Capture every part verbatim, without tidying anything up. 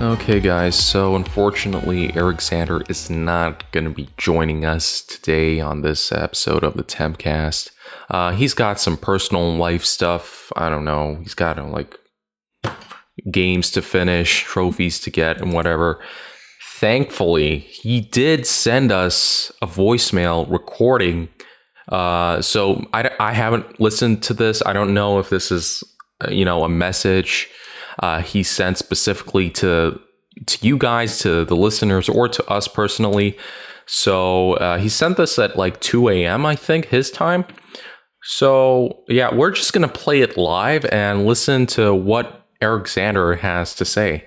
Okay, guys, so unfortunately, Eric Xander is not going to be joining us today on this episode of the Tempcast. Uh, he's got some personal life stuff. I don't know. He's got uh, like games to finish, trophies to get, and whatever. Thankfully, he did send us a voicemail recording. Uh, so I, I haven't listened to this. I don't know if this is, you know, a message Uh, he sent specifically to to you guys, to the listeners, or to us personally. So uh, he sent this at like two a.m., I think, his time. So yeah, we're just going to play it live and listen to what Eric Xander has to say.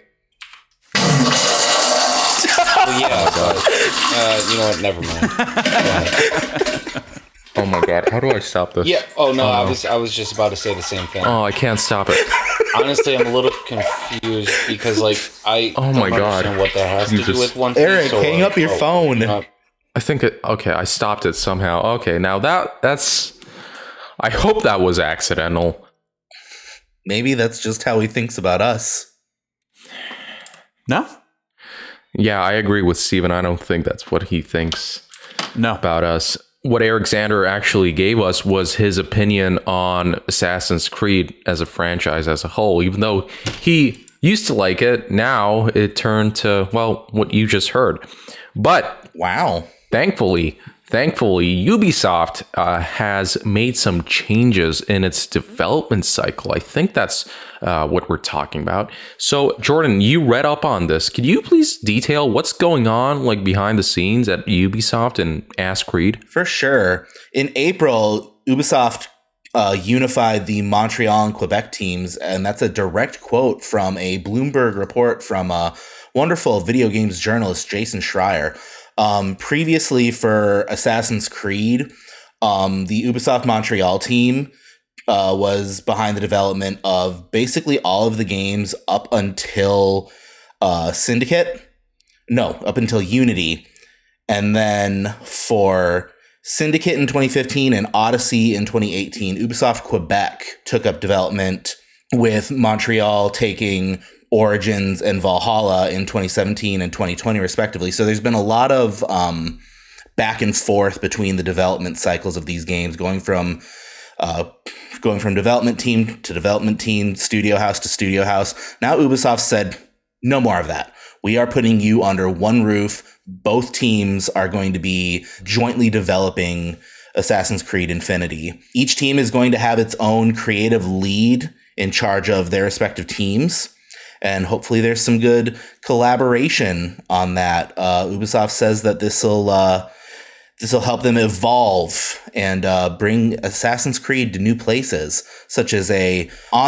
Well, yeah, but uh, you know what? Never mind. Oh my god, how do I stop this? Yeah. Oh no, uh, I was I was just about to say the same thing. Oh, I can't stop it. Honestly, I'm a little confused because like I oh my don't god, understand what that has to do with One Piece. Eric, or, hang up your oh, phone. Uh, I think it. Okay, I stopped it somehow. Okay, now that that's. I hope that was accidental. Maybe that's just how he thinks about us. No? Yeah, I agree with Steven. I don't think that's what he thinks No. about us. What Eric Xander actually gave us was his opinion on Assassin's Creed as a franchise as a whole. Even though he used to like it, now it turned to, well, what you just heard. But Wow. thankfully, thankfully, Ubisoft uh, has made some changes in its development cycle. I think that's uh, what we're talking about. So, Jordan, you read up on this. Could you please detail what's going on, like behind the scenes at Ubisoft and Assassin's Creed? For sure. In April, Ubisoft uh, unified the Montreal and Quebec teams, and that's a direct quote from a Bloomberg report from a wonderful video games journalist, Jason Schreier. Um, previously for Assassin's Creed, um, the Ubisoft Montreal team uh, was behind the development of basically all of the games up until uh, Syndicate. No, up until Unity. And then for Syndicate in twenty fifteen and Odyssey in twenty eighteen, Ubisoft Quebec took up development, with Montreal taking Origins and Valhalla in twenty seventeen and twenty twenty, respectively. So there's been a lot of um, back and forth between the development cycles of these games, going from uh, going from development team to development team, studio house to studio house. Now Ubisoft said, no more of that. We are putting you under one roof. Both teams are going to be jointly developing Assassin's Creed Infinity. Each team is going to have its own creative lead in charge of their respective teams. And hopefully there's some good collaboration on that. Uh, Ubisoft says that this will uh, this will help them evolve and uh, bring Assassin's Creed to new places, such as a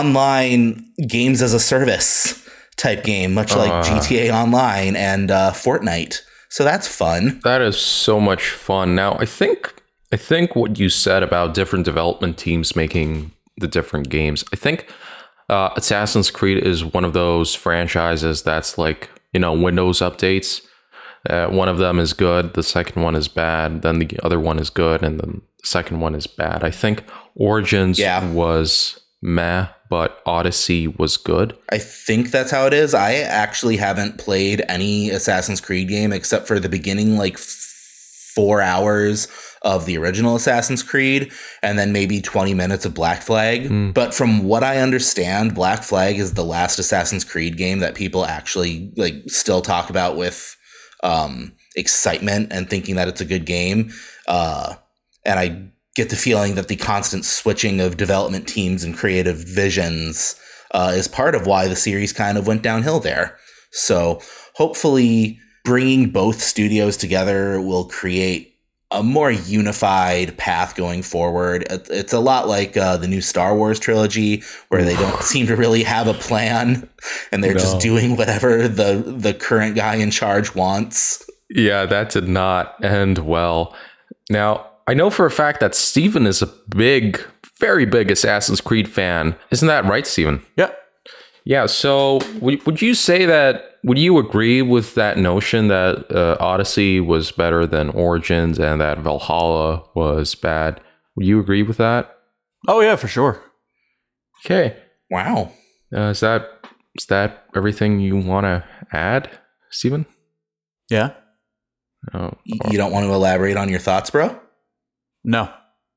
online games as a service type game, much like Uh. G T A Online and uh, Fortnite. So that's fun. That is so much fun. Now, I think I think what you said about different development teams making the different games, I think uh, Assassin's Creed is one of those franchises that's like, you know, Windows updates. Uh, one of them is good, the second one is bad, then the other one is good, and then the second one is bad. I think Origins Yeah. was meh, but Odyssey was good. I think that's how it is. I actually haven't played any Assassin's Creed game except for the beginning, like f- four hours of the original Assassin's Creed, and then maybe twenty minutes of Black Flag. Mm. But from what I understand, Black Flag is the last Assassin's Creed game that people actually like still talk about with um, excitement and thinking that it's a good game. Uh, and I get the feeling that the constant switching of development teams and creative visions uh, is part of why the series kind of went downhill there. So hopefully bringing both studios together will create a more unified path going forward. It's a lot like uh, the new Star Wars trilogy, where they don't seem to really have a plan and they're No. just doing whatever the, the current guy in charge wants. Yeah, that did not end well. Now, I know for a fact that Steven is a big, very big Assassin's Creed fan. Isn't that right, Steven? Yeah. Yeah, so would, would you say that, would you agree with that notion that uh, Odyssey was better than Origins and that Valhalla was bad? Would you agree with that? Oh, yeah, for sure. Okay. Wow. Uh, is that is that everything you want to add, Steven? Yeah. Oh, You don't want to elaborate on your thoughts, bro? No.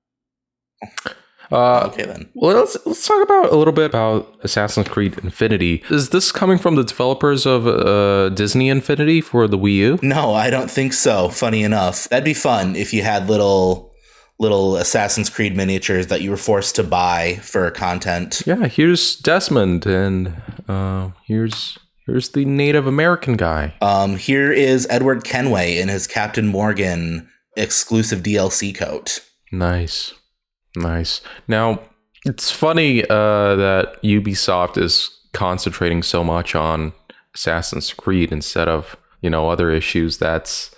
Uh, Okay, then. well, let's let's talk about a little bit about Assassin's Creed Infinity. Is this coming from the developers of uh, Disney Infinity for the Wii U? No, I don't think so. Funny enough, that'd be fun if you had little little Assassin's Creed miniatures that you were forced to buy for content. Yeah, here's Desmond, and uh, here's here's the Native American guy. Um, here is Edward Kenway in his Captain Morgan exclusive D L C coat. Nice, nice. Now, it's funny uh, that Ubisoft is concentrating so much on Assassin's Creed instead of, you know, other issues. That's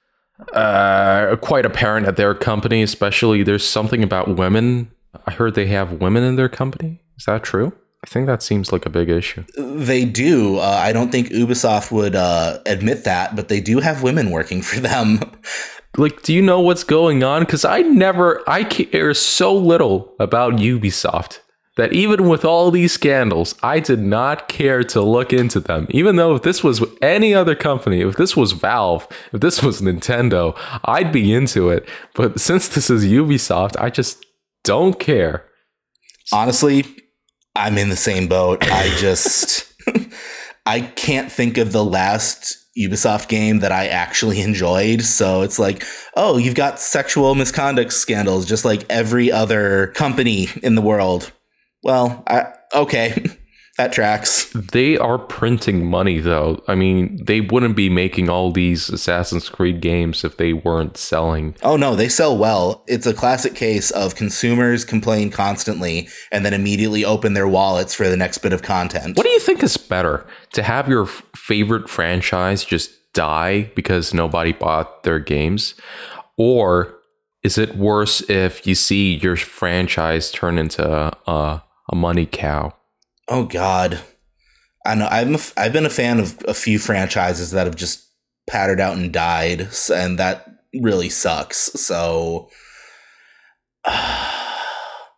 uh, quite apparent at their company, especially there's something about women. I heard they have women in their company. Is that true? I think that seems like a big issue. They do. Uh, I don't think Ubisoft would uh, admit that, but they do have women working for them. Like, do you know what's going on? Because I never, I care so little about Ubisoft that even with all these scandals, I did not care to look into them. Even though if this was any other company, if this was Valve, if this was Nintendo, I'd be into it. But since this is Ubisoft, I just don't care. Honestly, I'm in the same boat. I just, I can't think of the last Ubisoft game that I actually enjoyed. So it's like, oh, you've got sexual misconduct scandals just like every other company in the world. Well, I, okay, that tracks. They are printing money, though. I mean, they wouldn't be making all these Assassin's Creed games if they weren't selling. Oh, no, they sell well. It's a classic case of consumers complain constantly and then immediately open their wallets for the next bit of content. What do you think is better? To have your f- favorite franchise just die because nobody bought their games? Or is it worse if you see your franchise turn into a, a money cow? Oh, God. I know. I'm a, I've been a fan of a few franchises that have just pattered out and died, and that really sucks. So uh,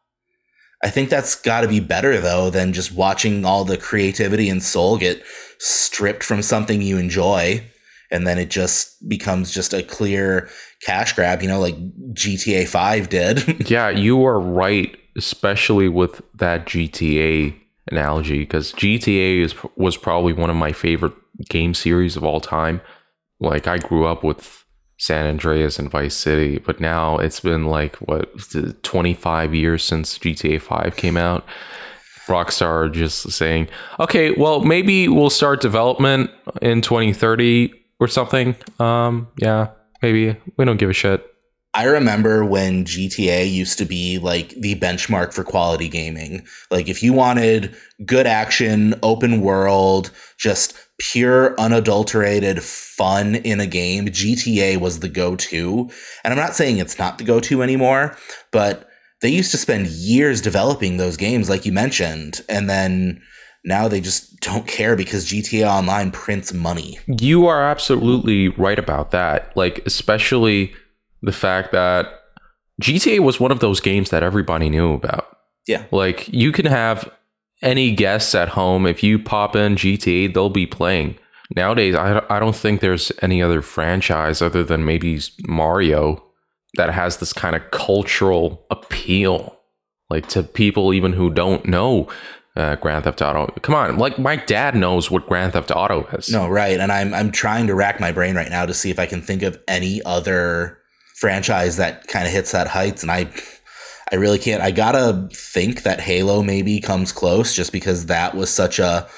I think that's got to be better, though, than just watching all the creativity and soul get stripped from something you enjoy, and then it just becomes just a clear cash grab, you know, like G T A five did. Yeah, you are right, especially with that G T A analogy, because G T A is was probably one of my favorite game series of all time. Like, I grew up with San Andreas and Vice City, but now it's been like, what, twenty-five years since G T A five came out. Rockstar just saying, okay, well, maybe we'll start development in twenty thirty or something. Um, yeah, maybe. We don't give a shit. I remember when G T A used to be like the benchmark for quality gaming. Like, if you wanted good action, open world, just pure unadulterated fun in a game, G T A was the go-to. And I'm not saying it's not the go-to anymore, but they used to spend years developing those games, like you mentioned. And then now they just don't care because G T A Online prints money. You are absolutely right about that. Like, especially the fact that G T A was one of those games that everybody knew about. Yeah. Like, you can have any guests at home. If you pop in G T A, they'll be playing. Nowadays, I, I don't think there's any other franchise other than maybe Mario that has this kind of cultural appeal, like, to people even who don't know uh, Grand Theft Auto. Come on, like, my dad knows what Grand Theft Auto is. No, right. And I'm I'm trying to rack my brain right now to see if I can think of any other franchise that kind of hits that heights, and I I really can't. I gotta think that Halo maybe comes close, just because that was such a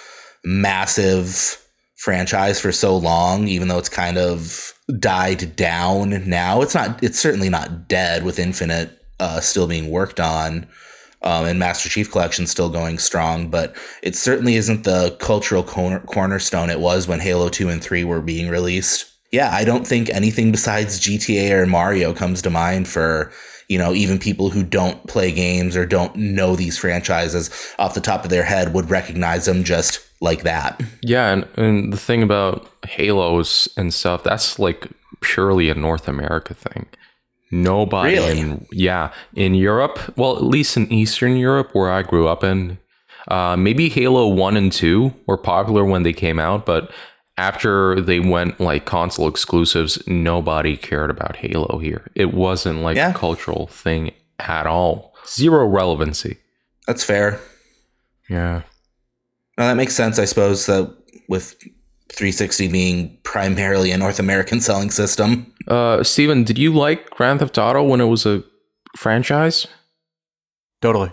massive franchise for so long, even though it's kind of died down now. It's not, it's certainly not dead, with Infinite uh, still being worked on, um, and Master Chief Collection still going strong, but it certainly isn't the cultural corner- cornerstone it was when Halo two and three were being released. Yeah, I don't think anything besides G T A or Mario comes to mind for, you know, even people who don't play games or don't know these franchises off the top of their head would recognize them just like that. Yeah, and, and the thing about Halos and stuff, that's like purely a North America thing. Nobody Really? in, yeah, in Europe, well, at least in Eastern Europe, where I grew up in, Uh, maybe Halo one and two were popular when they came out, but after they went like console exclusives, nobody cared about Halo here. It wasn't like Yeah. a cultural thing at all. Zero relevancy. That's fair. Yeah. Now, that makes sense, I suppose, that with three sixty being primarily a North American selling system. Uh, Steven, did you like Grand Theft Auto when it was a franchise? Totally.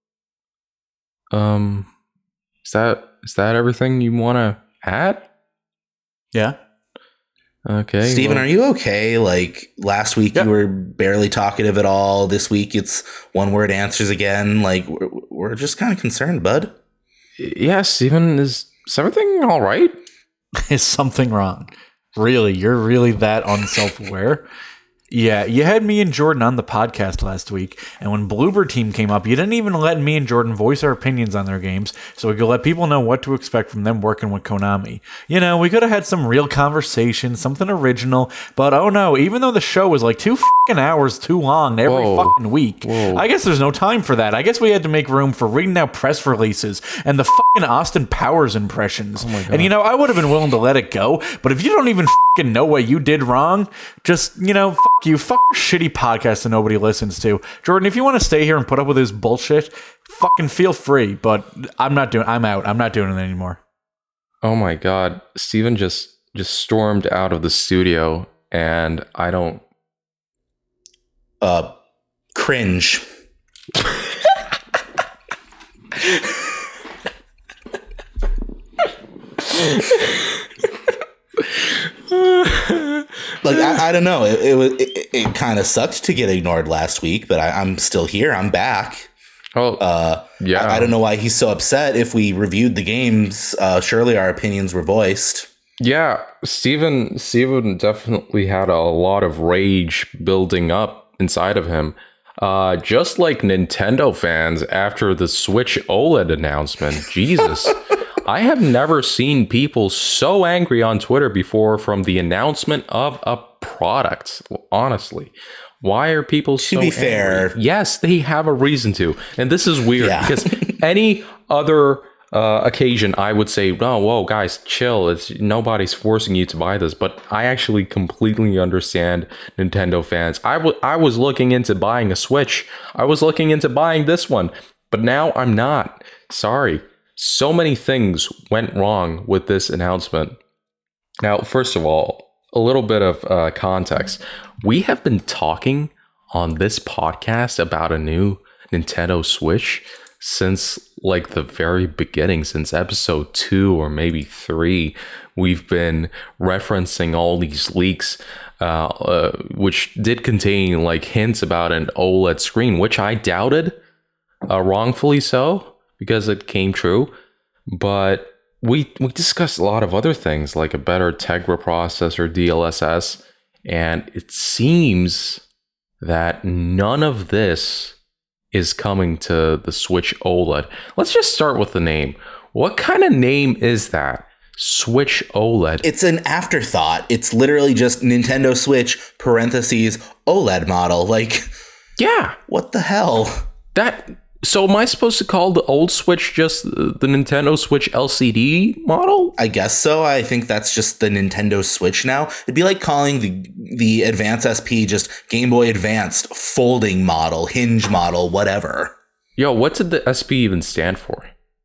Um, is that is that everything you want to add? Yeah. Okay. Steven, well- are you okay? Like, last week Yeah. you were barely talkative at all. This week it's one word answers again. Like, we're, we're just kind of concerned, bud. Yeah, Steven, is, is everything all right? Is something wrong? Really? You're really that unself-aware? Yeah, you had me and Jordan on the podcast last week, and when Bloober Team came up, you didn't even let me and Jordan voice our opinions on their games, so we could let people know what to expect from them working with Konami. You know, we could have had some real conversation, something original, but oh no, even though the show was like two fucking hours too long every Whoa. fucking week, Whoa. I guess there's no time for that. I guess we had to make room for reading out press releases and the fucking Austin Powers impressions. And you know, I would have been willing to let it go, but if you don't even fucking know what you did wrong, just, you know, fuck you, fuck your shitty podcast that nobody listens to. Jordan, if you want to stay here and put up with this bullshit, fucking feel free, but I'm not doing, I'm out. I'm not doing it anymore. Oh my God, Steven just just stormed out of the studio, and I don't. Uh, cringe. Like, I, I don't know. It it, was- it, it kind of sucked to get ignored last week, but I, I'm still here. I'm back. Oh, Uh, yeah. I, I don't know why he's so upset. If we reviewed the games, uh, surely our opinions were voiced. Yeah, Steven, Steven definitely had a lot of rage building up inside of him. Uh, just like Nintendo fans after the Switch OLED announcement. Jesus. I have never seen people so angry on Twitter before from the announcement of a product. Honestly. Why are people so be angry? fair- Yes, they have a reason to. And this is weird Yeah. because any other uh, occasion, I would say, "Oh, whoa, guys, chill. It's nobody's forcing you to buy this." But I actually completely understand Nintendo fans. I, w- I was looking into buying a Switch. I was looking into buying this one, but now I'm not. Sorry. So many things went wrong with this announcement. Now, first of all, a little bit of uh, context. We have been talking on this podcast about a new Nintendo Switch since like the very beginning, since episode two or maybe three. We've been referencing all these leaks, uh, uh, which did contain like hints about an OLED screen, which I doubted, uh, wrongfully so, because it came true. But we we discussed a lot of other things like a better Tegra processor, D L S S, and it seems that none of this is coming to the Switch OLED. Let's just start with the name. What kind of name is that? Switch OLED. It's an afterthought. It's literally just Nintendo Switch parentheses OLED model. Like, Yeah, what the hell? that. So am I supposed to call the old Switch just the the Nintendo Switch L C D model? I guess so. I think that's just the Nintendo Switch now. It'd be like calling the the Advance S P just Game Boy Advanced folding model, hinge model, whatever. Yo, what did the S P even stand for?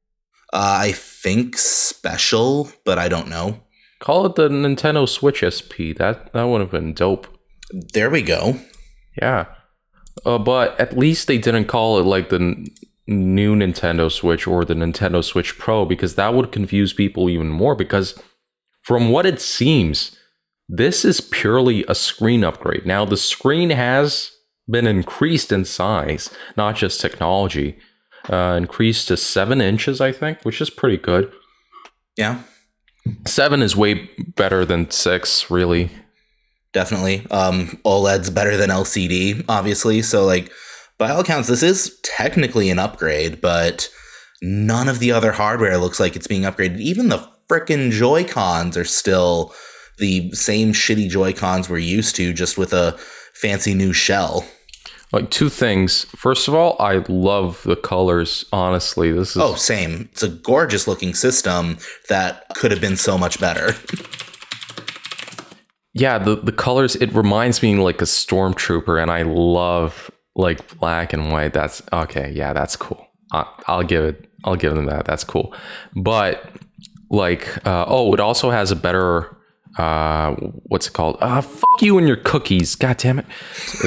Uh, I think special, but I don't know. Call it the Nintendo Switch S P. That that would have been dope. There we go. Yeah. Uh, but at least they didn't call it like the n- new Nintendo Switch or the Nintendo Switch Pro, because that would confuse people even more. Because from what it seems, this is purely a screen upgrade. Now, the screen has been increased in size, not just technology. Uh, increased to seven inches, I think, which is pretty good. Yeah, Seven is way better than six, really. definitely. Um, OLED's better than L C D, obviously. So, like, by all accounts, this is technically an upgrade, but none of the other hardware looks like it's being upgraded. Even the frickin' Joy-Cons are still the same shitty Joy-Cons we're used to, just with a fancy new shell. Like two things. First of all, I love the colors. Honestly, this is Oh, same. It's a gorgeous looking system that could have been so much better. yeah. The the colors. It reminds me like a stormtrooper, and I love like black and white. That's okay. Yeah, that's cool. I, I'll give it. I'll give them that. That's cool. But like, uh, oh, it also has a better. Uh, what's it called? Uh, fuck you and your cookies. God damn it.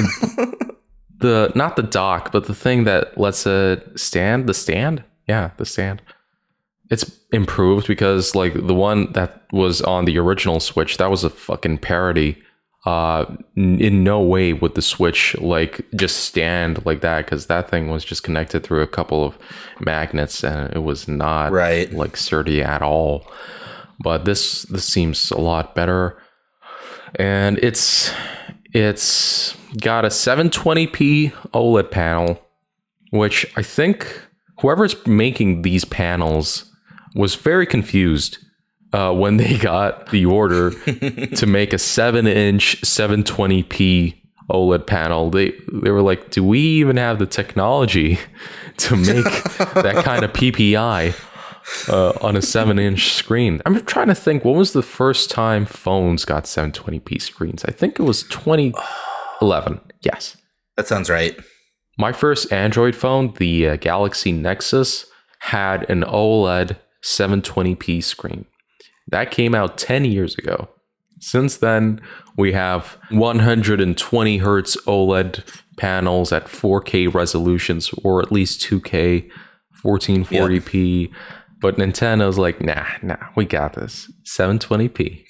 The not the dock, but the thing that lets it stand. The stand, yeah, the stand. It's improved because like the one that was on the original Switch, that was a fucking parody. Uh, in no way would the Switch like just stand like that because that thing was just connected through a couple of magnets and it was not right. like sturdy at all. But this this seems a lot better, and it's. It's got a seven twenty p OLED panel, which I think whoever's making these panels was very confused uh, when they got the order to make a seven inch seven twenty p OLED panel. They they were like, do we even have the technology to make that kind of P P I uh, on a seven inch screen? I'm trying to think, when was the first time phones got seven twenty p screens? I think it was twenty eleven. Yes. That sounds right. My first Android phone, the uh, Galaxy Nexus, had an OLED seven twenty p screen. That came out ten years ago. Since then, we have one hundred twenty hertz OLED panels at four K resolutions, or at least two K, fourteen forty p. Yep. But Nintendo's like, nah, nah, we got this. seven twenty p.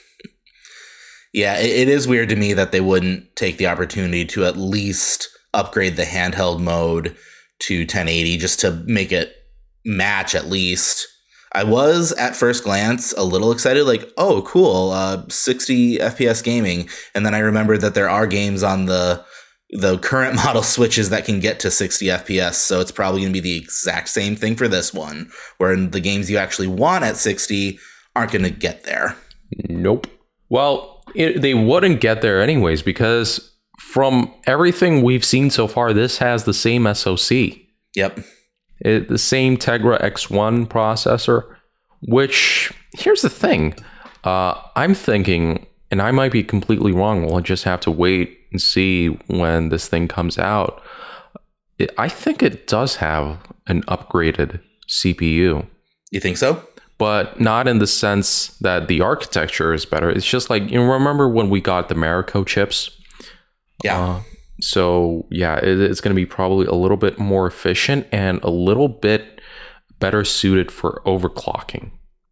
Yeah, it, it is weird to me that they wouldn't take the opportunity to at least upgrade the handheld mode to ten eighty just to make it match at least. I was at first glance a little excited, like, oh, cool, uh, sixty F P S gaming. And then I remembered that there are games on the the current model Switches that can get to sixty F P S. So it's probably going to be the exact same thing for this one, where the games you actually want at sixty aren't going to get there. Nope. Well, it, they wouldn't get there anyways, because from everything we've seen so far, this has the same S O C. Yep. It, the same Tegra X one processor, which, here's the thing. Uh, I'm thinking, and I might be completely wrong, we'll just have to wait and see when this thing comes out. It, I think it does have an upgraded C P U. You think so? But not in the sense that the architecture is better. It's just like, you know, remember when we got the Marico chips? Yeah. Uh, so, yeah, it, it's going to be probably a little bit more efficient and a little bit better suited for overclocking.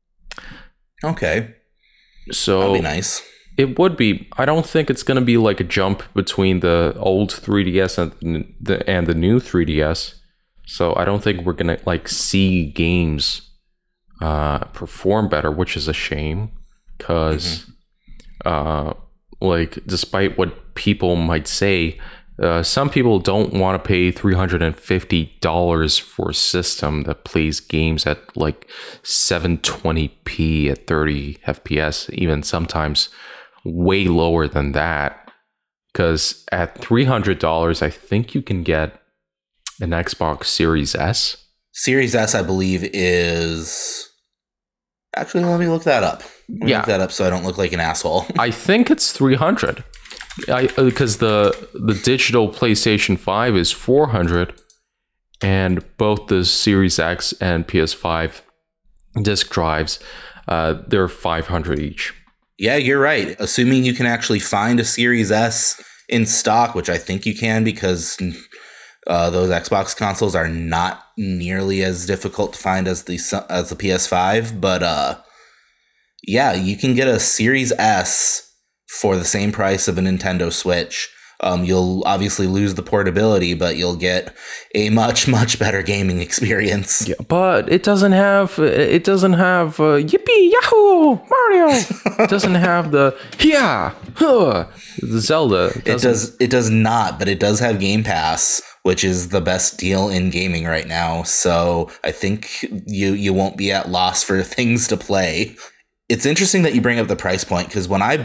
Okay. So that'd be nice. It would be. I don't think it's going to be like a jump between the old three D S and the and the new three D S. So I don't think we're going to like see games uh, perform better, which is a shame, because mm-hmm. uh, like despite what people might say, uh, some people don't want to pay three hundred fifty dollars for a system that plays games at like seven twenty p at thirty F P S, even sometimes way lower than that. Because at three hundred dollars, I think you can get an Xbox Series S. Series S, I believe, is... Actually, let me look that up. Let me yeah. look that up so I don't look like an asshole. I think it's three hundred. I because the the digital PlayStation five is four hundred, and both the Series X and P S five disc drives, uh, they're five hundred each. Yeah, you're right. Assuming you can actually find a Series S in stock, which I think you can, because uh, those Xbox consoles are not nearly as difficult to find as the as the P S five. But uh, yeah, you can get a Series S for the same price of a Nintendo Switch. Um, you'll obviously lose the portability, but you'll get a much, much better gaming experience. Yeah, but it doesn't have it doesn't have uh, yippee yahoo Mario. It doesn't have the yeah huh, the Zelda. It, it does it does not, but it does have Game Pass, which is the best deal in gaming right now. So I think you you won't be at loss for things to play. It's interesting that you bring up the price point, because when I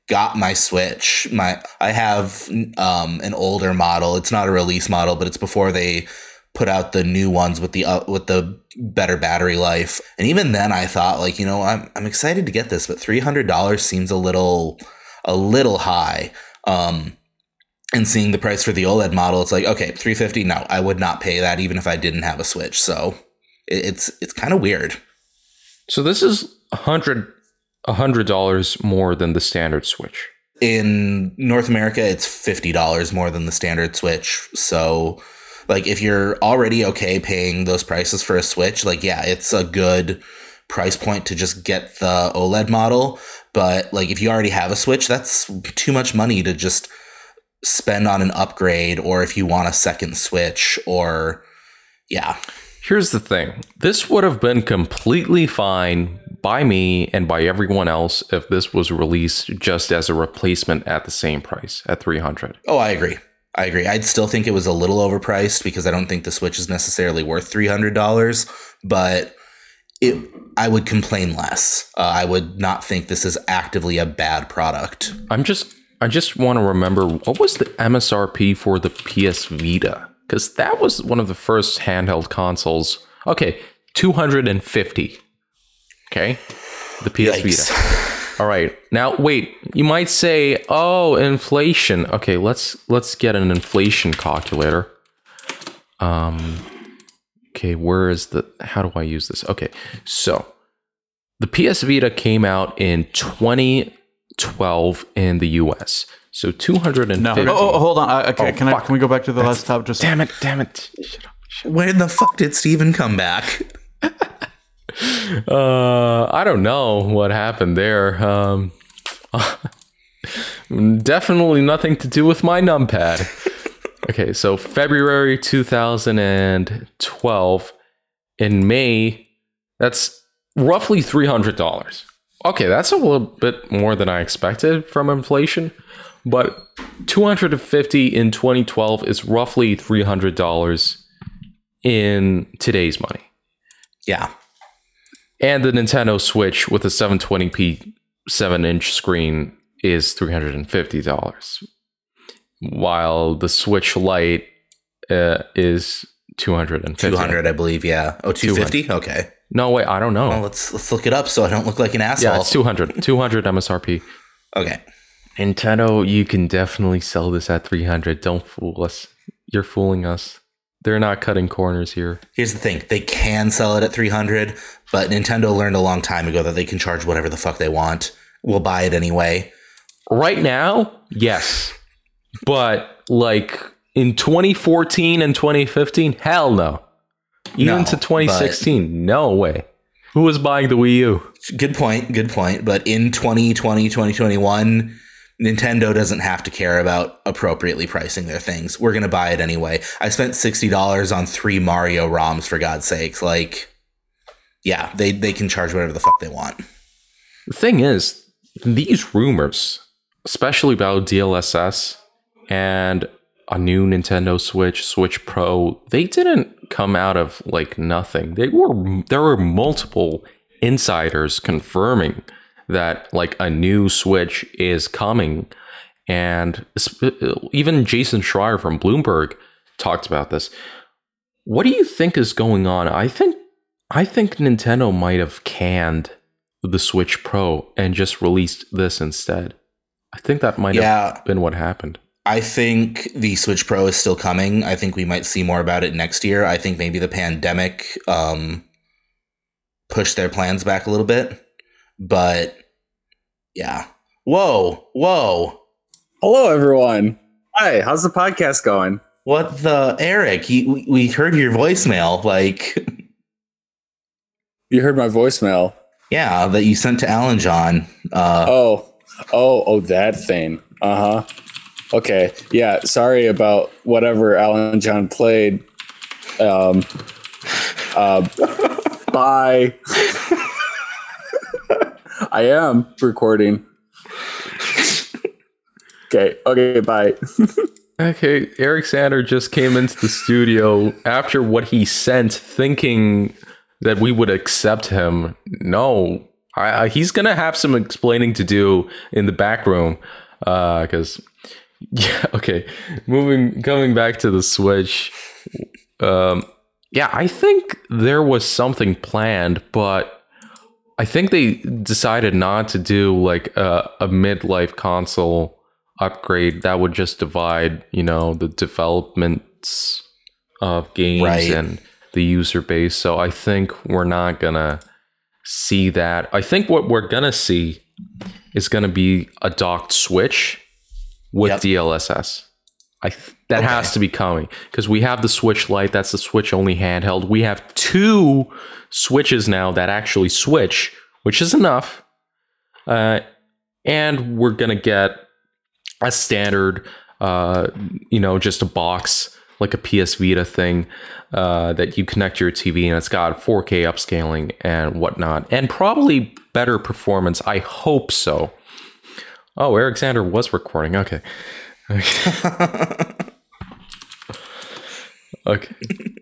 got my Switch. My I have um, an older model. It's not a release model, but it's before they put out the new ones with the uh, with the better battery life. And even then, I thought, like, you know, I'm I'm excited to get this, but three hundred dollars seems a little a little high. Um, and seeing the price for the OLED model, it's like, okay, three hundred fifty dollars. No, I would not pay that even if I didn't have a Switch. So it, it's it's kind of weird. So this is a hundred a hundred dollars more than the standard Switch. In North America, it's fifty dollars more than the standard Switch. So, like, if you're already okay paying those prices for a Switch, like, yeah, it's a good price point to just get the OLED model. But, like, if you already have a Switch, that's too much money to just spend on an upgrade, or if you want a second Switch, or, yeah. Here's the thing. This would have been completely fine by me and by everyone else if this was released just as a replacement at the same price, at three hundred dollars. Oh, I agree. I agree. I'd still think it was a little overpriced because I don't think the Switch is necessarily worth three hundred dollars, but it I would complain less. Uh, I would not think this is actively a bad product. I'm just I just want to remember, what was the M S R P for the P S Vita? Because that was one of the first handheld consoles. Okay, two hundred fifty. Okay, the P S Yikes. Vita. All right, now wait. You might say, "Oh, inflation." Okay, let's let's get an inflation calculator. Um. Okay, where is the? How do I use this? Okay, so the P S Vita came out in twenty twelve in the U S. So two hundred fifty. No. Oh, oh, hold on. I, okay, Oh, can I fuck. can we go back to the That's- last top? Just Damn it! Damn it! Shut up, shut When the fuck did Steven come back? up. Uh, I don't know what happened there. Um, definitely nothing to do with my numpad. Okay, so February two thousand twelve. In May, that's roughly three hundred dollars. Okay, that's a little bit more than I expected from inflation, but two hundred fifty in twenty twelve is roughly three hundred dollars in today's money. Yeah. And the Nintendo Switch with a seven twenty p seven inch screen is three hundred fifty dollars, while the Switch Lite uh, is two hundred fifty dollars. two hundred, I believe, yeah. Oh, two hundred fifty? Okay. No, wait, I don't know. Well, let's let's look it up so I don't look like an asshole. Yeah, it's two hundred. two hundred M S R P. Okay. Nintendo, you can definitely sell this at three hundred. Don't fool us. You're fooling us. They're not cutting corners here. Here's the thing. They can sell it at three hundred, but Nintendo learned a long time ago that they can charge whatever the fuck they want. We'll buy it anyway. Right now, yes. But like in twenty fourteen and twenty fifteen, hell no. Even No, to twenty sixteen, no way. Who was buying the Wii U? Good point. Good point. But in twenty twenty, twenty twenty-one, Nintendo doesn't have to care about appropriately pricing their things. We're going to buy it anyway. I spent sixty dollars on three Mario ROMs, for God's sakes. Like, yeah, they, they can charge whatever the fuck they want. The thing is, these rumors, especially about D L S S and a new Nintendo Switch, Switch Pro, they didn't come out of like nothing. They were there were multiple insiders confirming that like a new Switch is coming, and even Jason Schreier from Bloomberg talked about this. What do you think is going on? I think I think Nintendo might have canned the Switch Pro and just released this instead. I think that might Yeah. have been what happened. I think the Switch Pro is still coming. I think we might see more about it next year. I think maybe the pandemic um, pushed their plans back a little bit. But yeah. Whoa. Whoa. Hello, everyone. Hi, how's the podcast going? What the, Eric? You, we- we heard your voicemail. Like, You heard my voicemail. yeah, that you sent to Alan John. Uh, Oh, oh, oh, that thing. Uh huh. Okay. Yeah. Sorry about whatever Alan John played. Um. Uh. Bye. I am recording. Okay. Okay. Bye. Okay, Eric Sander just came into the studio after what he sent, thinking that we would accept him. No, I, I, he's gonna have some explaining to do in the back room, because uh, yeah, okay. Moving, coming back to the Switch, um, yeah, I think there was something planned, but I think they decided not to do like a, a midlife console upgrade that would just divide, you know, the developments of games Right. and the user base. So I think we're not gonna see that. I think what we're gonna see is gonna be a docked Switch with Yep. D L S S. I th- that Okay. has to be coming because we have the Switch Lite. That's the Switch only handheld. We have two Switches now that actually switch, which is enough. Uh, and we're gonna get a standard, uh, you know, just a box like a P S Vita thing uh, that you connect to your T V, and it's got four K upscaling and whatnot, and probably better performance. I hope so. Oh, Alexander was recording. Okay. Okay. Okay.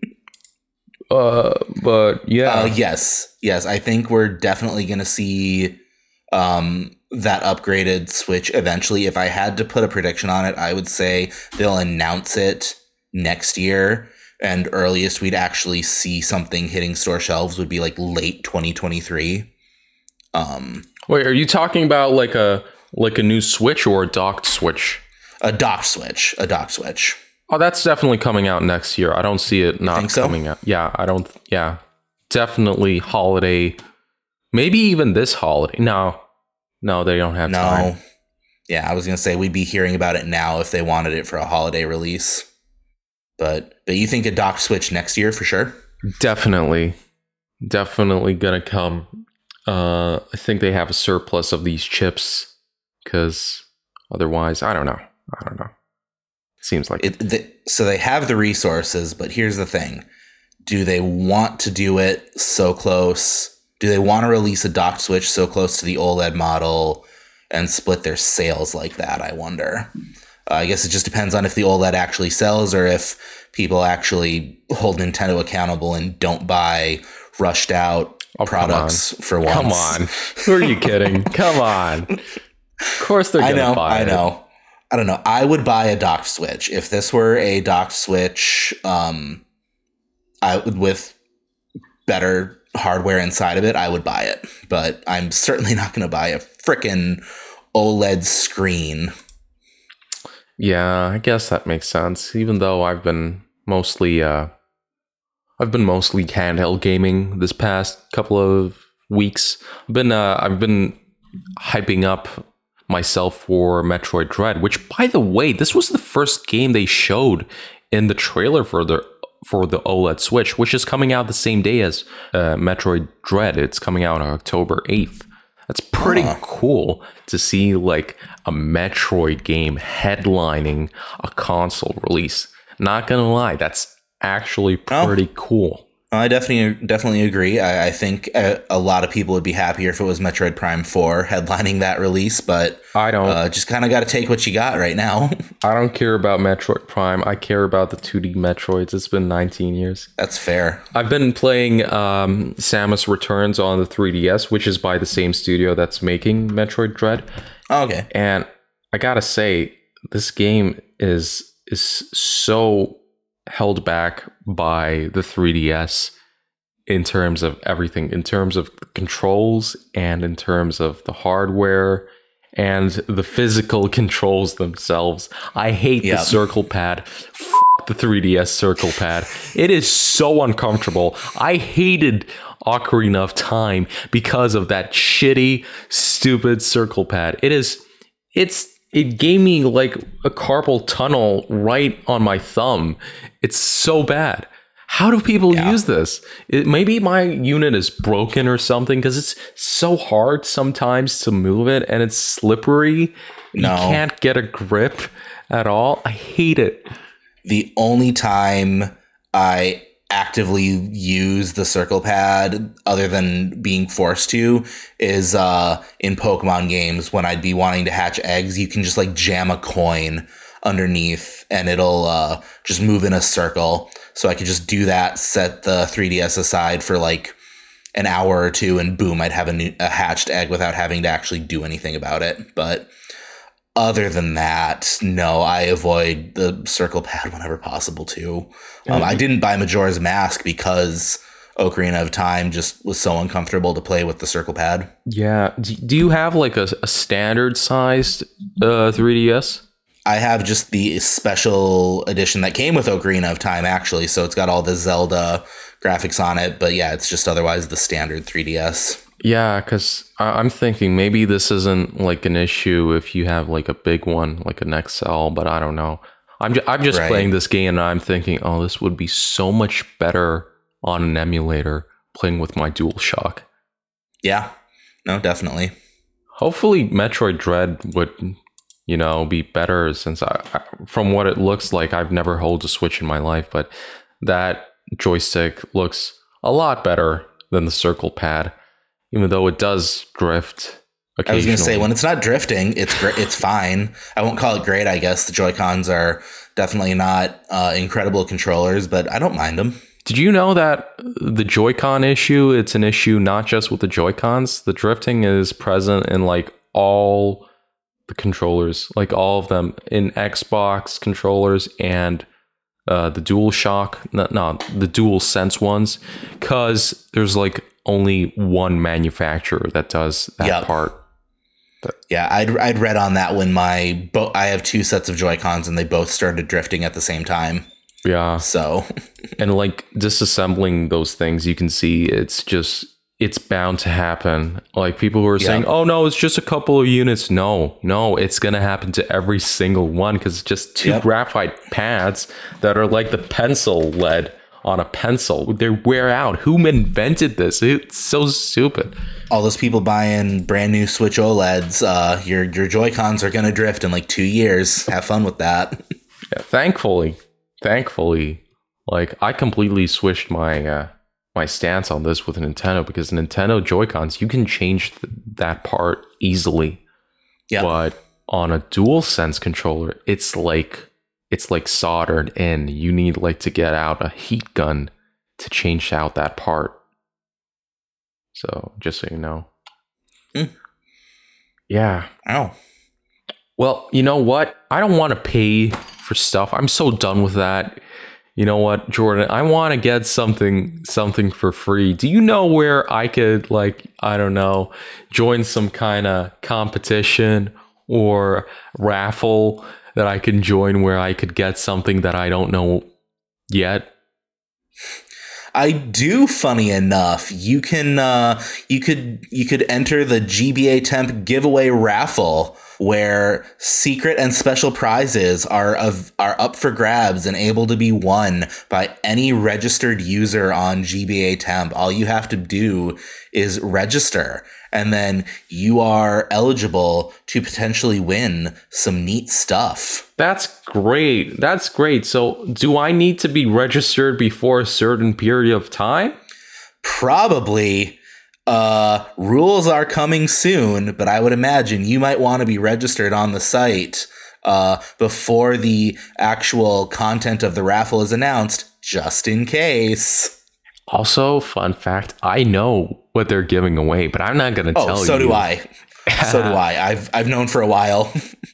Uh, but yeah. Uh, yes, yes. I think we're definitely going to see um, that upgraded Switch eventually. If I had to put a prediction on it, I would say they'll announce it next year, and earliest we'd actually see something hitting store shelves would be like late twenty twenty-three. Um, Wait, are you talking about like a like a new Switch or a docked Switch? a docked Switch, a docked Switch. Oh, that's definitely coming out next year. I don't see it not think so? coming out. Yeah, I don't. Yeah, definitely holiday. Maybe even this holiday. No, no, they don't have No. time. Yeah, I was gonna say we'd be hearing about it now if they wanted it for a holiday release. But but you think a docked Switch next year for sure? Definitely, definitely gonna come. Uh, I think they have a surplus of these chips because otherwise, I don't know. I don't know. Seems like It, the, so they have the resources, but here's the thing. Do they want to do it so close? Do they want to release a docked Switch so close to the OLED model and split their sales like that, I wonder? Uh, I guess it just depends on if the OLED actually sells or if people actually hold Nintendo accountable and don't buy rushed out Oh, come products for once. Come on. Who are you kidding? Come on. Of course they're I going to know, buy I it. know. I don't know. I would buy a docked Switch. If this were a docked Switch, um, I would with better hardware inside of it, I would buy it. But I'm certainly not going to buy a frickin' OLED screen. Yeah, I guess that makes sense. Even though I've been mostly uh I've been mostly handheld gaming this past couple of weeks. I've been uh I've been hyping up myself for Metroid Dread, which by the way, this was the first game they showed in the trailer for the for the OLED Switch, which is coming out the same day as uh, Metroid Dread. It's coming out on October eighth. That's pretty Huh. cool to see like a Metroid game headlining a console release. Not gonna lie, that's actually Oh. pretty cool. I definitely definitely agree. I, I think a, a lot of people would be happier if it was Metroid Prime four headlining that release, but I don't uh, just kind of got to take what you got right now. I don't care about Metroid Prime. I care about the two D Metroids. It's been nineteen years. That's fair. I've been playing um, Samus Returns on the three D S, which is by the same studio that's making Metroid Dread. Oh, okay. And I gotta say, this game is is so held back by the three D S in terms of everything, in terms of controls and in terms of the hardware and the physical controls themselves. I hate Yep. the circle pad. F- the three D S circle pad. It is so uncomfortable. I hated Ocarina of Time because of that shitty, stupid circle pad. It is, it's, it gave me like a carpal tunnel right on my thumb. It's so bad. How do people Yeah. use this? It, maybe my unit is broken or something because it's so hard sometimes to move it and it's slippery. No. You can't get a grip at all. I hate it. The only time I actively use the circle pad other than being forced to is uh in Pokemon games when I'd be wanting to hatch eggs. You can just like jam a coin underneath and it'll uh just move in a circle, so I could just do that, set the three D S aside for like an hour or two, and boom, I'd have a, new, a hatched egg without having to actually do anything about it. But other than that, no, I avoid the circle pad whenever possible too. Um, I didn't buy Majora's Mask because Ocarina of Time just was so uncomfortable to play with the circle pad. Yeah. Do, do you have like a, a standard sized uh, three D S? I have just the special edition that came with Ocarina of Time, actually. So it's got all the Zelda graphics on it. But yeah, it's just otherwise the standard three D S. Yeah, because I'm thinking maybe this isn't like an issue if you have like a big one, like an X L, but I don't know. I'm, ju- I'm just Right. playing this game and I'm thinking, oh, this would be so much better on an emulator playing with my DualShock. Yeah, no, definitely. Hopefully Metroid Dread would, you know, be better since I, I, from what it looks like, I've never held a Switch in my life, but that joystick looks a lot better than the circle pad, even though it does drift occasionally. I was going to say, when it's not drifting, it's gr- it's fine. I won't call it great, I guess. The Joy-Cons are definitely not uh, incredible controllers, but I don't mind them. Did you know that the Joy-Con issue, it's an issue not just with the Joy-Cons? The drifting is present in like all the controllers, like all of them, in Xbox controllers and uh, the DualShock, not, not the DualSense ones, because there's like only one manufacturer that does that Yep. part. Yeah, I'd I'd read on that when my bo- I have two sets of Joy-Cons and they both started drifting at the same time. Yeah. So, And like disassembling those things, you can see it's just, it's bound to happen. Like people who are saying, Yeah. oh no, it's just a couple of units. No, no, it's going to happen to every single one because it's just two Yep. graphite pads that are like the pencil lead on a pencil. They wear out. Who invented this? It's so stupid. all those people buying brand new Switch OLEDs, uh, your your Joy-Cons are gonna drift in like two years. Have fun with that. Yeah, thankfully, thankfully, like I completely switched my uh, my stance on this with Nintendo because Nintendo Joy-Cons, you can change th- that part easily. Yeah, But on a DualSense controller, it's like it's like soldered in. You need like to get out a heat gun to change out that part. So just so you know. Hmm. Yeah. ow. Well, you know what? I don't want to pay for stuff. I'm so done with that. You know what, Jordan? I want to get something something for free. Do you know where I could, like, I don't know, join some kind of competition or raffle that I can join where I could get something that I don't know yet? I do, funny enough. You can uh, you could you could enter the G B A Temp giveaway raffle where secret and special prizes are of are up for grabs and able to be won by any registered user on G B A Temp. All you have to do is register, and then you are eligible to potentially win some neat stuff. That's great. That's great. So, do I need to be registered before a certain period of time? Probably. Uh, rules are coming soon, but I would imagine you might want to be registered on the site uh, before the actual content of the raffle is announced, just in case. Also, fun fact, I know what they're giving away, but I'm not going to Oh, tell so you. do I. So do I. I've I've known for a while.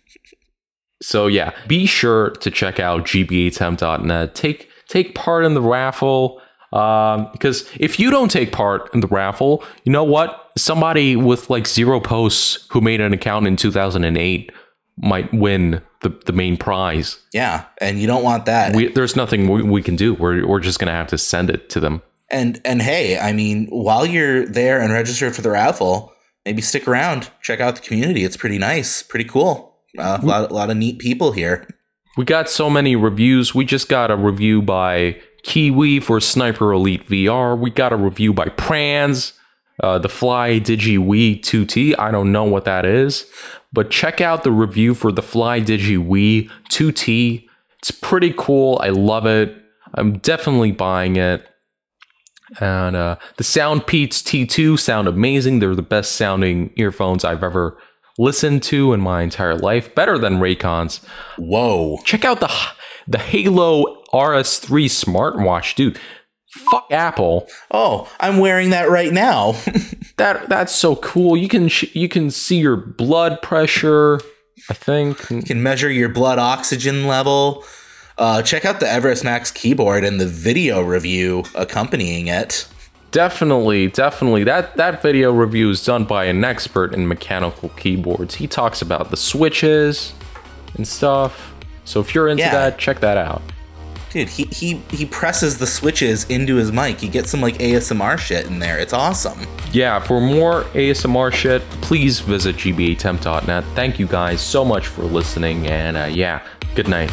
So yeah, be sure to check out G B A temp dot net. Take take part in the raffle. Um, because if you don't take part in the raffle, you know what? Somebody with like zero posts who made an account in two thousand eight might win the, the main prize. Yeah, and you don't want that. We, there's nothing we, we can do. We're we're just gonna have to send it to them. And and hey, I mean, while you're there and registered for the raffle, maybe stick around, check out the community. It's pretty nice, pretty cool. Uh, a lot, a lot of neat people here. We got so many reviews. We just got a review by Kiwi for Sniper Elite V R. We got a review by Prans, uh, the Fly Digi Wii two T. I don't know what that is, but check out the review for the Fly Digi Wii two T. It's pretty cool. I love it. I'm definitely buying it. And uh, the Soundpeats T two sound amazing. They're the best sounding earphones I've ever listened to in my entire life. Better than Raycons. Whoa. Check out the the Halo R S three smartwatch, dude. Fuck Apple. Oh, I'm wearing that right now. That that's so cool. You can sh- you can see your blood pressure, I think. You can measure your blood oxygen level. Uh, check out the Everest Max keyboard and the video review accompanying it. Definitely, definitely. That that video review is done by an expert in mechanical keyboards. He talks about the switches and stuff. So if you're into Yeah. that, check that out. Dude, he, he, he presses the switches into his mic. He gets some like A S M R shit in there. It's awesome. Yeah, for more A S M R shit, please visit G B A temp dot net. Thank you guys so much for listening, and uh, yeah, good night.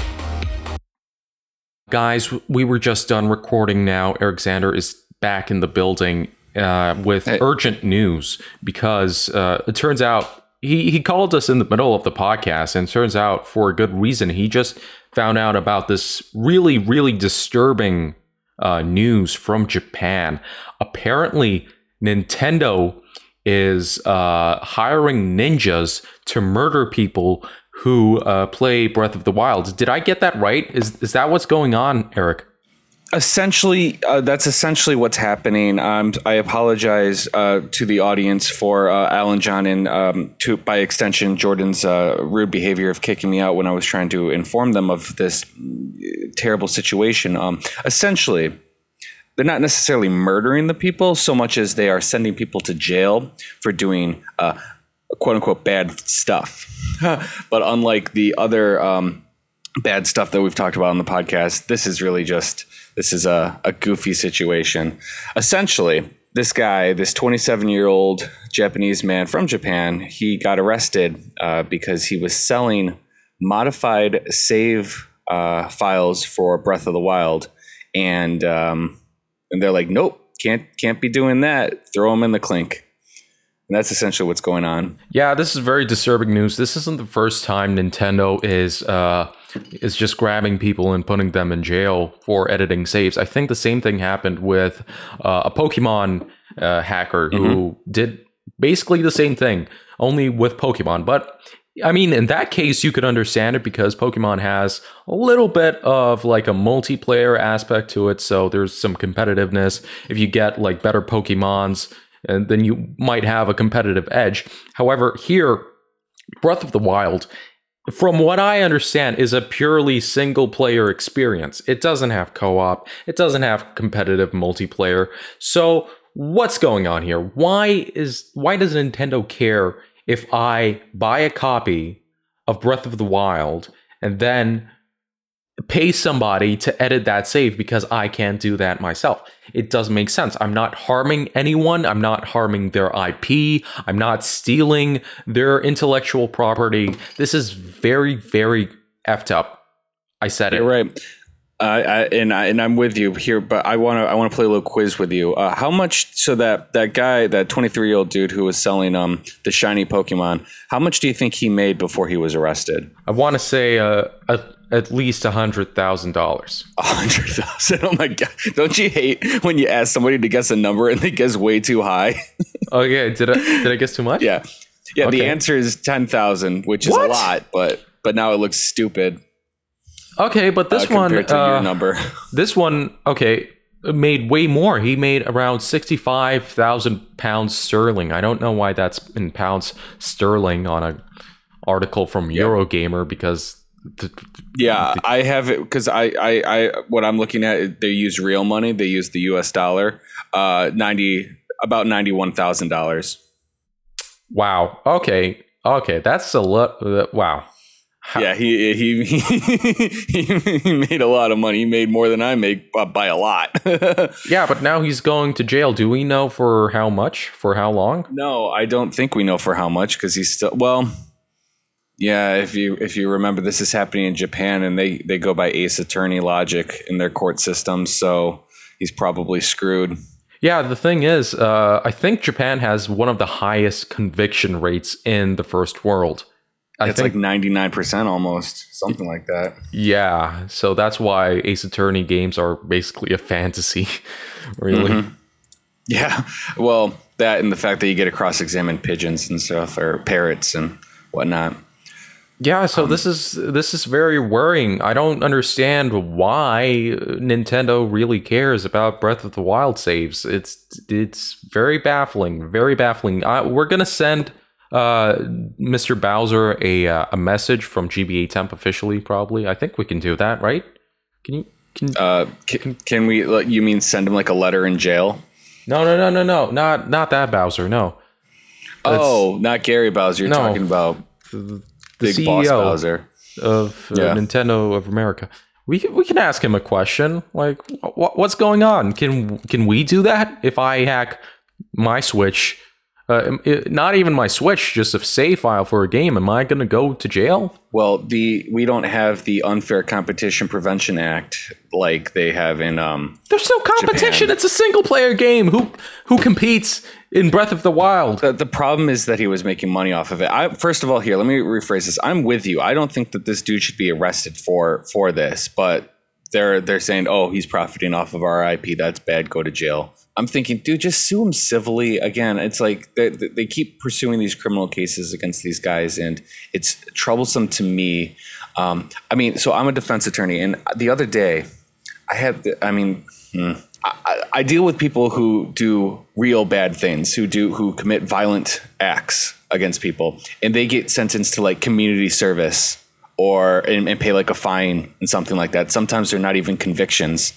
Guys, we were just done recording now. Eric Xander is back in the building uh, with Hey. urgent news because uh, it turns out he, he called us in the middle of the podcast, and it turns out for a good reason. He just found out about this really, really disturbing uh, news from Japan. Apparently, Nintendo is uh, hiring ninjas to murder people who uh, play Breath of the Wild. Did I get that right? Is is that what's going on, Eric? Essentially, uh, that's essentially what's happening. Um, I apologize uh, to the audience for uh, Alan John and um, to by extension Jordan's uh, rude behavior of kicking me out when I was trying to inform them of this terrible situation. Um, essentially, they're not necessarily murdering the people so much as they are sending people to jail for doing uh, quote unquote bad stuff. But unlike the other um, bad stuff that we've talked about on the podcast, this is really just this is a, a goofy situation. Essentially, this guy, this twenty-seven year old Japanese man from Japan, he got arrested uh, because he was selling modified save uh, files for Breath of the Wild, and um, and they're like, nope, can't can't be doing that. Throw him in the clink. And that's essentially what's going on. Yeah, this is very disturbing news. This isn't the first time Nintendo is uh, is just grabbing people and putting them in jail for editing saves. I think the same thing happened with uh, a Pokemon uh, hacker who mm-hmm. did basically the same thing, only with Pokemon. But I mean, in that case, you could understand it because Pokemon has a little bit of like a multiplayer aspect to it. So there's some competitiveness. If you get like better Pokemons, and then you might have a competitive edge. However, here, Breath of the Wild, from what I understand, is a purely single-player experience. It doesn't have co-op. It doesn't have competitive multiplayer. So what's going on here? Why is why does Nintendo care if I buy a copy of Breath of the Wild and then pay somebody to edit that save because I can't do that myself? It doesn't make sense. I'm not harming anyone. I'm not harming their I P. I'm not stealing their intellectual property. This is very, very effed up. I said You're it. right. Uh, I, and I, and I'm with you here, but I want to I want to play a little quiz with you. Uh, how much? So that that guy, that twenty-three year old dude who was selling um the shiny Pokemon, how much do you think he made before he was arrested? I want to say uh, a, at least a hundred thousand dollars. A hundred thousand. Oh my god! Don't you hate when you ask somebody to guess a number and they guess way too high? Oh yeah, did I did I guess too much? Yeah, yeah. Okay. The answer is ten thousand, which is What? a lot, but but now it looks stupid. Okay, but this uh, one, compared to uh, your number. this one, okay, made way more. He made around sixty-five thousand pounds sterling. I don't know why that's in pounds sterling on a article from Yeah. Eurogamer because. Th- Yeah, I have it because I, I, I, what I'm looking at, they use real money. They use the U S dollar, uh, ninety, about ninety-one thousand dollars. wow. Okay. Okay. That's a lot. Uh, wow. How- Yeah, he, he, he, he made a lot of money. He made more than I make uh, by a lot. Yeah, but now he's going to jail. Do we know for how much? For how long? No, I don't think we know for how much because he's still, well, yeah, if you if you remember, this is happening in Japan, and they, they go by Ace Attorney logic in their court system, so he's probably screwed. Yeah, the thing is, uh, I think Japan has one of the highest conviction rates in the first world. I It's think, like ninety-nine percent almost, something like that. yeah, so that's why Ace Attorney games are basically a fantasy, really. Mm-hmm. Yeah, well, that and the fact that you get to cross-examine pigeons and stuff, or parrots and whatnot. Yeah, so um, this is this is very worrying. I don't understand why Nintendo really cares about Breath of the Wild saves. It's it's very baffling, very baffling. I, we're gonna send uh, Mister Bowser a uh, a message from G B A Temp officially. Probably, I think we can do that, right? Can you? Can, uh, can, can we? You mean send him like a letter in jail? No, no, no, no, no, not not that Bowser. No. Oh, it's, not Gary Bowser. You're no, talking about. The, The Big C E O boss Bowser of uh, yeah. Nintendo of America. We can, we can ask him a question like, wh- what's going on? Can can we do that? If I hack my Switch, uh, it, not even my Switch, just a save file for a game, am I going to go to jail? Well, the we don't have the Unfair Competition Prevention Act like they have in um. There's no competition. Japan. It's a single player game. Who who competes in Breath of the Wild? The, the problem is that he was making money off of it. I, first of all, here, let me rephrase this. I'm with you. I don't think that this dude should be arrested for for this, but they're they're saying, oh, he's profiting off of our I P. That's bad. Go to jail. I'm thinking, dude, just sue him civilly. Again, it's like they, they keep pursuing these criminal cases against these guys, and it's troublesome to me. Um, I mean, so I'm a defense attorney, and the other day, I had, I mean, hmm, I, I deal with people who do real bad things, who do who commit violent acts against people, and they get sentenced to like community service or and, and pay like a fine and something like that. Sometimes they're not even convictions.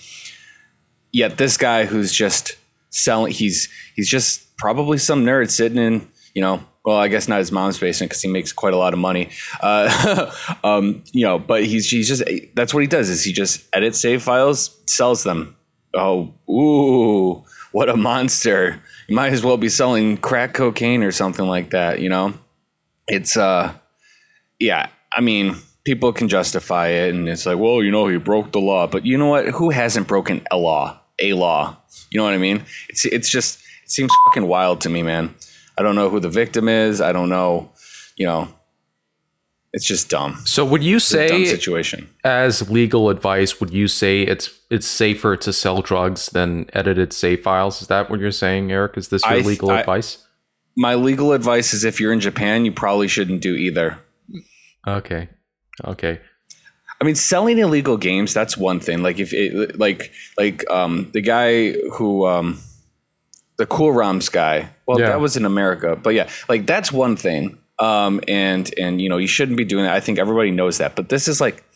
Yet this guy who's just selling, he's he's just probably some nerd sitting in, you know, well, I guess not his mom's basement because he makes quite a lot of money. Uh, um, you know, but he's he's just that's what he does is he just edits save files, sells them. Oh, ooh, what a monster. You might as well be selling crack cocaine or something like that, you know? It's, uh, yeah, I mean, people can justify it, and it's like, well, you know, he broke the law. But you know what? Who hasn't broken a law? A law. You know what I mean? It's it's just, it seems fucking wild to me, man. I don't know who the victim is. I don't know, you know. It's just dumb. So would you it's say, a dumb situation. As legal advice, would you say it's it's safer to sell drugs than edited save files? Is that what you're saying, Eric? Is this your I, legal I, advice? My legal advice is if you're in Japan, you probably shouldn't do either. Okay. Okay. I mean, selling illegal games, that's one thing. Like if it, like like um the guy who um the Cool ROMs guy. Well, yeah. That was in America. But yeah, like that's one thing. Um, and, and, you know, you shouldn't be doing that. I think everybody knows that, but this is like,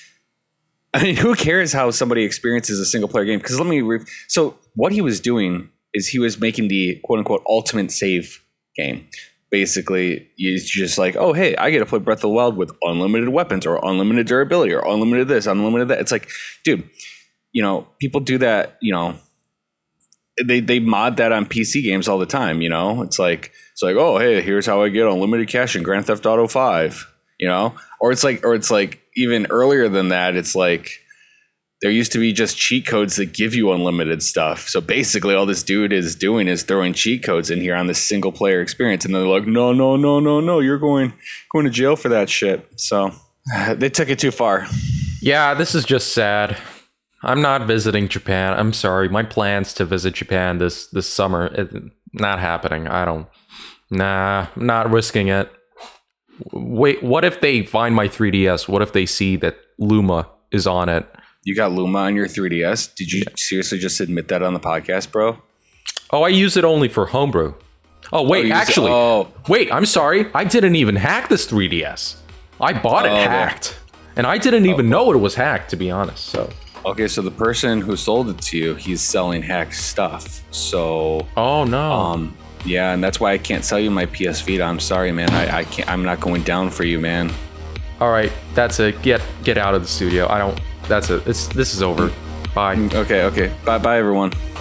I mean, who cares how somebody experiences a single player game? Cause let me, re- so what he was doing is he was making the quote unquote ultimate save game. Basically, he's just like, oh, hey, I get to play Breath of the Wild with unlimited weapons or unlimited durability or unlimited this, unlimited that. It's like, dude, you know, people do that, you know, they, they mod that on P C games all the time. You know, it's like, It's like, oh, hey, here's how I get unlimited cash in Grand Theft Auto five, you know? Or it's like, or it's like even earlier than that, it's like there used to be just cheat codes that give you unlimited stuff. So basically all this dude is doing is throwing cheat codes in here on this single player experience. And they're like, no, no, no, no, no, you're going going to jail for that shit. So they took it too far. Yeah, this is just sad. I'm not visiting Japan. I'm sorry. My plans to visit Japan this, this summer, it, not happening. I don't... Nah, not risking it. Wait, what if they find my three D S? What if they see that Luma is on it? You got Luma on your three D S? Did you yeah. seriously just admit that on the podcast, bro? Oh, I use it only for homebrew. Oh, wait, oh, actually. Oh. Wait, I'm sorry. I didn't even hack this three D S. I bought it oh, hacked. And I didn't even oh. know it was hacked, to be honest. So. Okay, so the person who sold it to you, he's selling hacked stuff. So. Oh, no. Um. Yeah, and that's why I can't sell you my P S Vita. I'm sorry, man. I, I can't. I'm not going down for you, man. All right, that's it. Get get out of the studio. I don't. That's it. It's this is over. Bye. Okay. Okay. Bye. Bye, everyone.